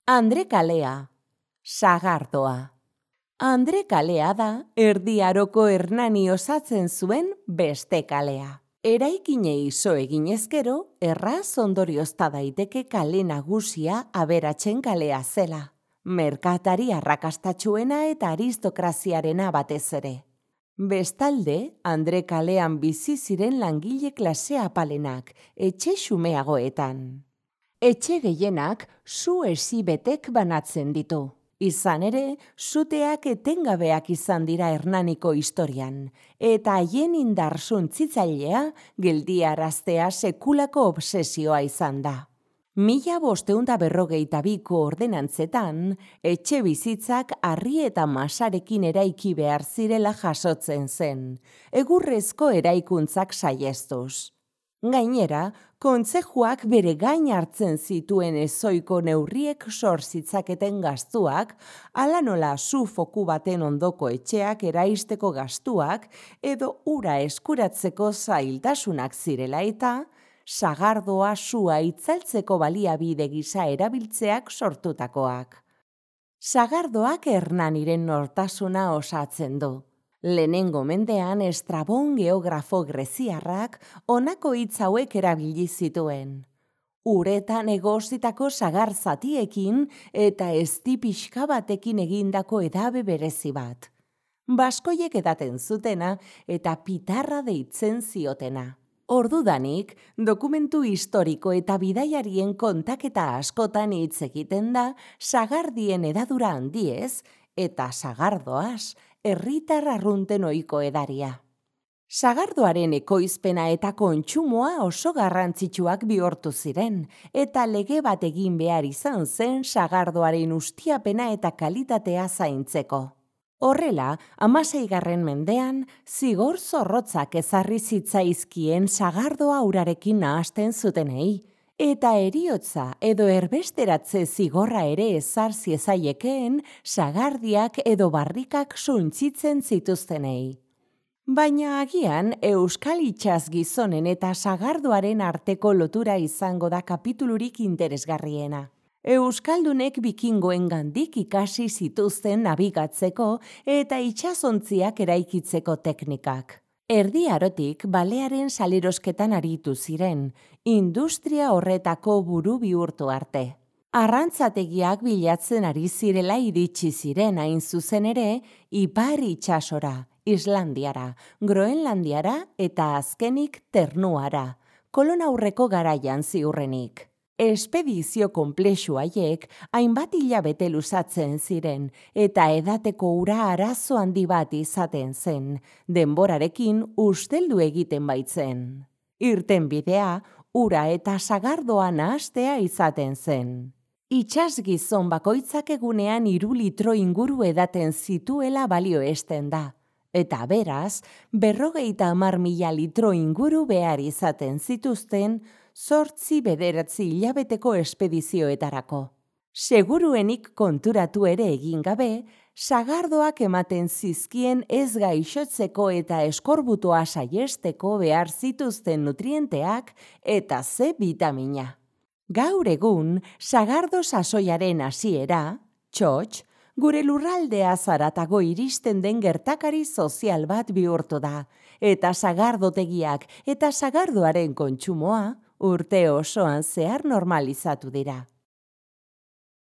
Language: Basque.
Andre kalea, sagardoa. Andre kalea da Erdi Aroko Hernani osatzen zuen beste kalea. Eraikinei so eginez gero, erraz ondoriozta daiteke kale nagusia aberatsen kalea zela. Merkatari arrakastatsuena eta aristokraziarena batez ere. Bestalde, Andre kalean bizi ziren langile klase apalenak, etxe xumeagoetan. Etxe gehienak su esibetek banatzen ditu. Izan ere, suteak etengabeak izan dira Hernaniko historian, eta haien indar suntzitzailea geldiaraztea sekulako obsesioa izan da. 1552ko ordenantzetan, etxe bizitzak harri eta masarekin eraiki behar zirela jasotzen zen, egurrezko eraikuntzak saihestuz. Gainera, kontzejuak bere gain hartzen zituen ezoiko neurriek sor zitzaketen gastuak, hala nola su foku baten ondoko etxeak eraisteko gastuak edo ura eskuratzeko zailtasunak zirela eta sagardoa sua itzaltzeko baliabide gisa erabiltzeak sortutakoak. Sagardoak Hernaniren nortasuna osatzen du. Lehenengo mendean Estrabon geografo greziarrak honako hitz hauek erabili zituen. Uretan egositako sagar zatiekin eta ezti pixka batekin egindako edabe berezi bat. Baskoiek edaten zutena eta pitarra deitzen ziotena. Ordudanik, dokumentu historiko eta bidaiarien kontaketa askotan hitz egiten da sagardien edadura handiez eta sagardoaz, herritar arrunten ohiko edaria. Sagardoaren ekoizpena eta kontsumoa oso garrantzitsuak bihurtu ziren, eta lege bat egin behar izan zen sagardoaren ustiapena eta kalitatea zaintzeko. Horrela, 16. mendean, zigor zorrotzak ezarri zitzaizkien sagardoa urarekin nahasten zutenei, eta heriotza edo erbesteratze zigorra ere ezar ziezaiekeen sagardiak edo barrikak suntzitzen zituztenei. Baina agian euskal itsas gizonen eta sagardoaren arteko lotura izango da kapitulurik interesgarriena. Euskaldunek bikingoengandik ikasi zituzten nabigatzeko eta itsasontziak eraikitzeko teknikak. Erdi Arotik balearen salerosketan aritu ziren, industria horretako buru bihurtu arte. Arrantzategiak bilatzen ari zirela iritsi ziren hain zuzen ere, ipar itsasora, Islandiara, Groenlandiara eta azkenik Ternuara, kolon aurreko garaian ziurrenik. Espedizio konplexu haiek hainbat hilabete luzatzen ziren eta edateko ura arazo handi bat izaten zen, denborarekin usteldu egiten baitzen. Irtenbidea, ura eta sagardoa nahastea izaten zen. Itsas gizon bakoitzak egunean 3 litro inguru edaten zituela balioesten da, eta beraz, 50.000 litro inguru behar izaten zituzten 8-9 hilabeteko espedizioetarako. Seguruenik konturatu ere egin gabe, sagardoak ematen zizkien ez gaixotzeko eta eskorbutoa saiesteko behar zituzten nutrienteak eta C bitamina. Gaur egun, sagardo sasoiaren hasiera, txotx, gure lurraldea zaratago iristen den gertakari sozial bat bihurtu da, eta sagardotegiak eta sagardoaren kontsumoa urte osoan zehar normalizatu dira.